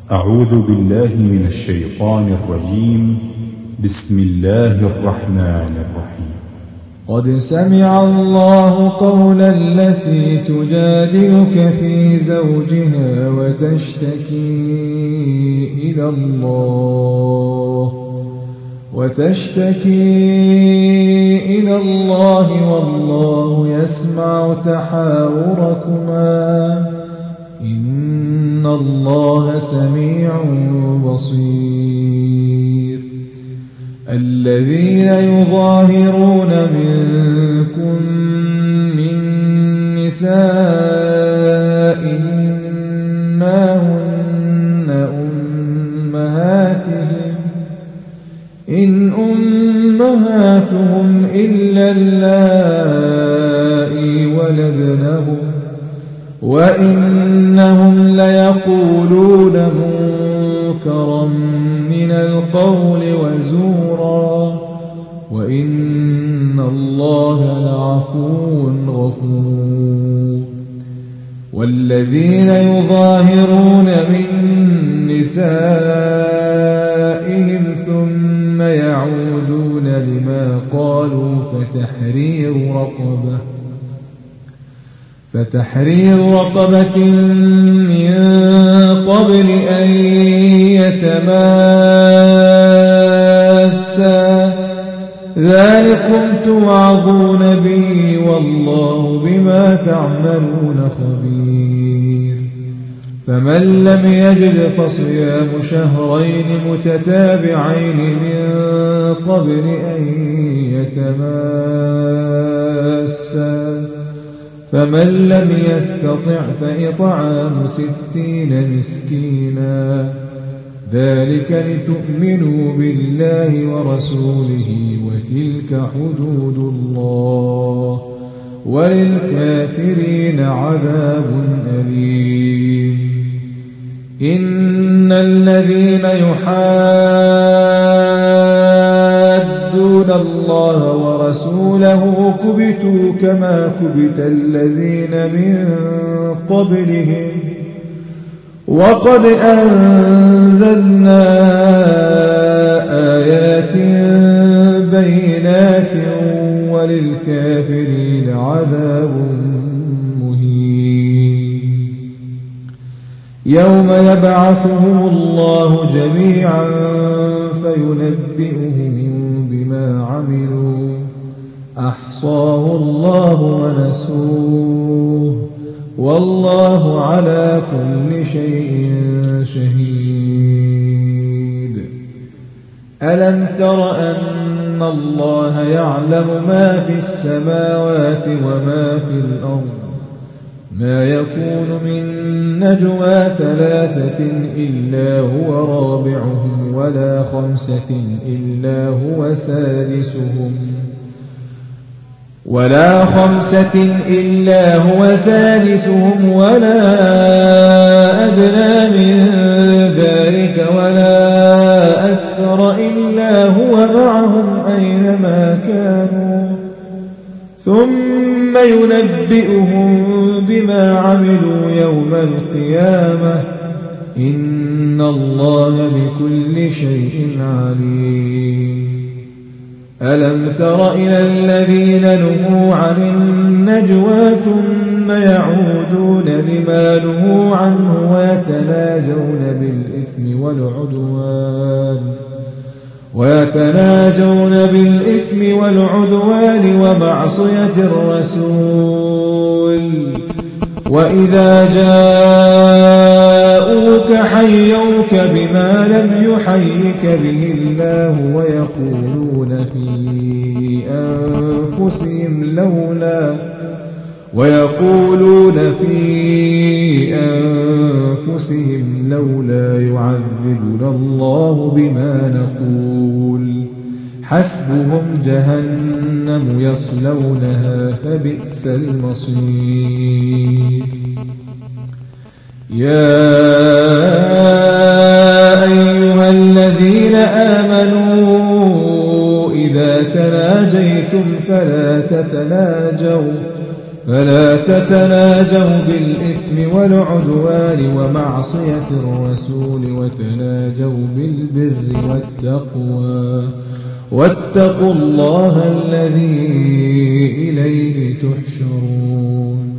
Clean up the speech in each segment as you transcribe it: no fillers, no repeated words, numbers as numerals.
أعوذ بالله من الشيطان الرجيم. بسم الله الرحمن الرحيم. قد سمع الله قول التي تجادلك في زوجها وتشتكي إلى الله والله يسمع تحاوركما إن الله سميع بصير. الذين يظاهرون منكم من نسائهم ما هن أمهاتهم إن أمهاتهم إلا اللائي ولدنهم وإنهم ليقولون منكرا من القول وزورا وإن الله لعفو غفور. والذين يظاهرون من نسائهم ثم يعودون لما قالوا فتحرير رقبة من قبل أن يتماسا ذلكم توعظون به والله بما تعملون خبير. فمن لم يجد فصيام شهرين متتابعين من قبل أن يتماسا فمن لم يستطع فإطعام 60 مسكينا ذلك لتؤمنوا بالله ورسوله وتلك حدود الله وللكافرين عذاب أليم. إن الذين يحادون الله ورسوله كبتوا كما كبت الذين من قبلهم وقد أنزلنا آيات بينات وللكافرين عذاب مهين. يوم يبعثهم الله جميعا فينبئهم بما عملوا أحصاه الله ونسوه والله على كل شيء شهيد. ألم تر أن الله يعلم ما في السماوات وما في الأرض ما يكون من نجوى 3 إلا هو رابعهم ولا 5 إلا هو سادسهم ولا أدنى من ذلك ولا أكثر إلا هو معهم أينما كانوا ثم ينبئهم بما عملوا يوم القيامة إن الله بكل شيء عليم. ألم تر إلى الذين نهوا عن النجوى ثم يعودون لما نهوا عنه ويتناجون بالإثم والعدوان ومعصية الرسول وإذا جاءوك حيوك بما لم يحيك به الله ويقولون في أنفسهم لولا يعذبنا الله بما نقول حسبهم جهنم يصلونها فبئس المصير. يا أيها الذين آمنوا إذا تناجيتم فلا تتناجوا بالإثم والعدوان ومعصية الرسول وتناجوا بالبر والتقوى واتقوا الله الذي إليه تحشرون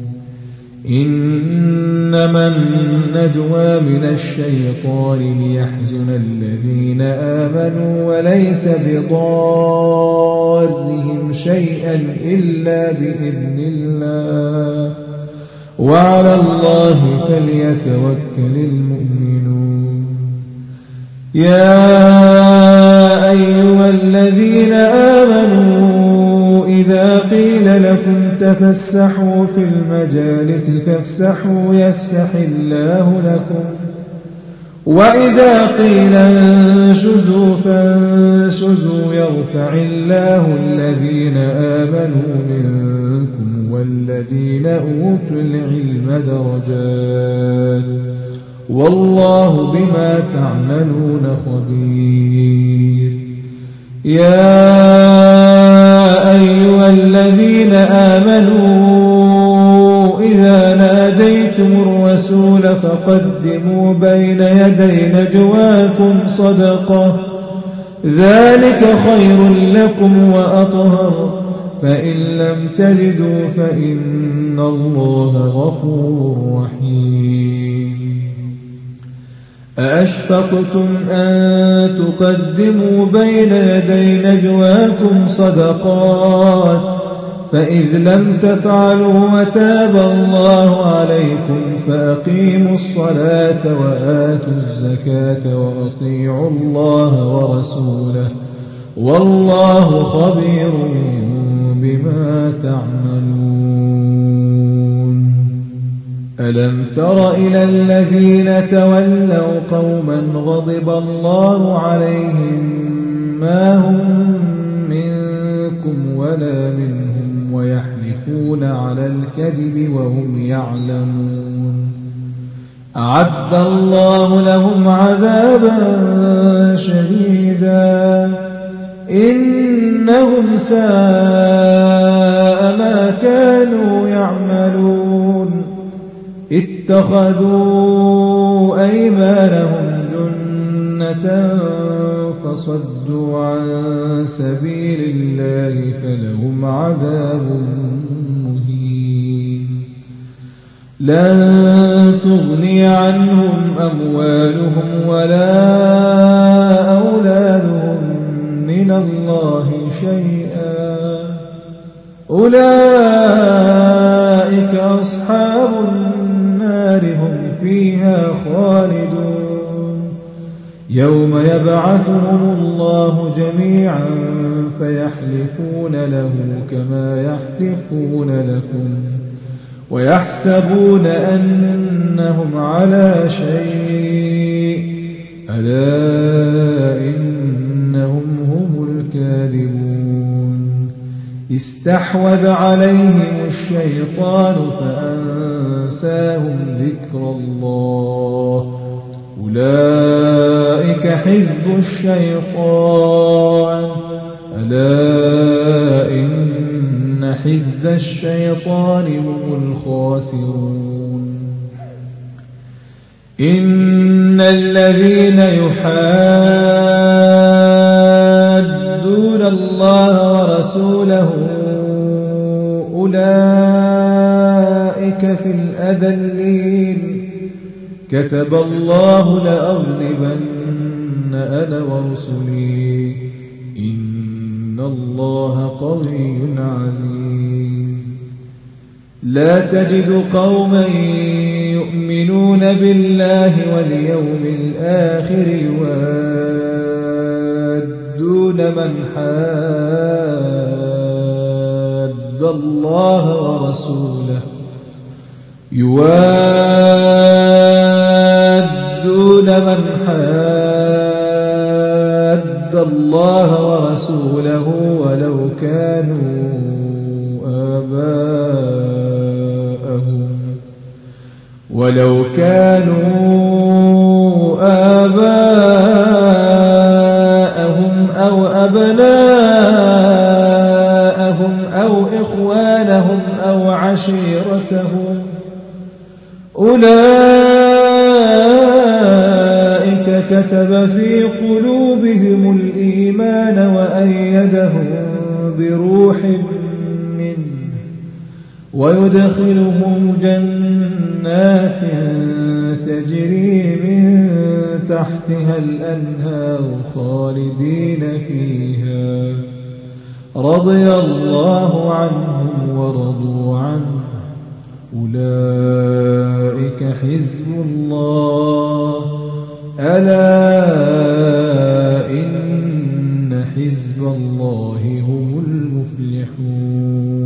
إنما النجوى من الشيطان ليحزن الذين آمنوا وليس بضارهم شيئا إلا بإذن الله وعلى الله فليتوكل المؤمنون يا أيها الذين آمنوا إذا قيل لكم تفسحوا في المجالس فافسحوا يفسح الله لكم وإذا قيل انشزوا فانشزوا يرفع الله الذين آمنوا منكم والذين أوتوا العلم درجات والله بما تعملون خبير يا أيها الذين آمنوا إذا ناجيتم الرسول فقدموا بين يدي نجواكم صدقة ذلك خير لكم وأطهر فإن لم تجدوا فإن الله غفور رحيم أأشفقتم أن تقدموا بين يدي نجواكم صدقات فإذ لم تفعلوا وتاب الله عليكم فأقيموا الصلاة وآتوا الزكاة وأطيعوا الله ورسوله والله خبير بما تعملون ألم تر إلى الذين تولوا قوما غضب الله عليهم ما هم منكم ولا منهم ويحلفون على الكذب وهم يعلمون أعد الله لهم عذابا شديدا إنهم ساء ما كانوا يعملون اتخذوا أيمانهم جنة فصدوا عن سبيل الله فلهم عذاب مهين لن تغني عنهم أموالهم ولا أولادهم من الله شيئا أولئك أصحاب النار هم فيها خالدون يوم يبعثهم الله جميعا فيحلفون له كما يحلفون لكم ويحسبون أنهم على شيء ألا إنهم هم الكاذبون استحوذ عليهم الشيطان فأنساهم ذكر الله أولئك حزب الشيطان ألا إن حزب الشيطان هم الخاسرون إن الذين يحادون الله ورسوله أولئك في الأذلين كتب الله لأغلبن أنا ورسلي إن الله قوي عزيز لا تجد قوما يؤمنون بالله واليوم الآخر يوادون من حاد الله ورسوله الله ورسوله ولو كانوا آباءهم أو أبناءهم أو إخوانهم أو عشيرتهم أولئك كتب في قلوبهم الإيمان وأيدهم بروح منه ويدخلهم جنات تجري من تحتها الأنهار خالدين فيها رضي الله عنهم ورضوا عنه أولئك حزب الله ألا إن حزب الله هم المفلحون